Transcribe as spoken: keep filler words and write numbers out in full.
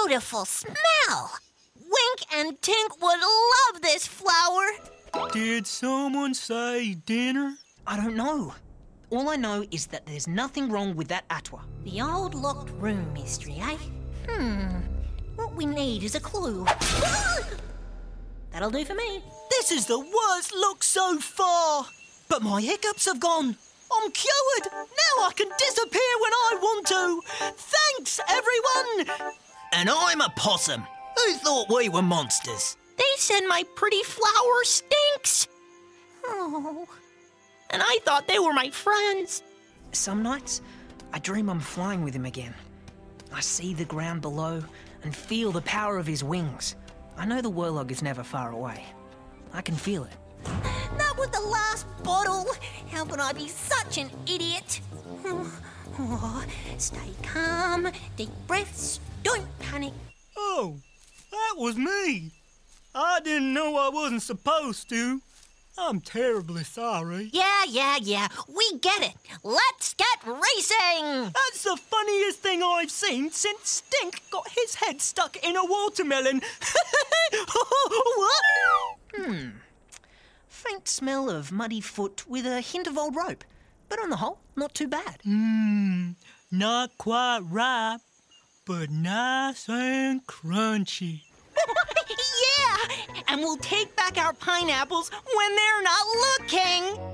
beautiful smell. Wink and Tink would love this flower. Did someone say dinner? I don't know. All I know is that there's nothing wrong with that Atwa. The old locked room mystery, eh? Hmm. What we need is a clue. That'll do for me. This is the worst look so far. But my hiccups have gone. I'm cured. Now I can disappear when I want to. Thanks, everyone. And I'm a possum. Who thought we were monsters? They said my pretty flower stinks. Oh. And I thought they were my friends. Some nights, I dream I'm flying with him again. I see the ground below and feel the power of his wings. I know the Whirlog is never far away. I can feel it. That was the last bottle. How could I be such an idiot? Oh, stay calm, deep breaths, don't panic. Oh, that was me. I didn't know I wasn't supposed to. I'm terribly sorry. Yeah, yeah, yeah. We get it. Let's get racing. That's the funniest thing I've seen since Stink got his head stuck in a watermelon. What? Hmm. Faint smell of muddy foot with a hint of old rope. But on the whole, not too bad. Mmm, not quite ripe, but nice and crunchy. Yeah, and we'll take back our pineapples when they're not looking.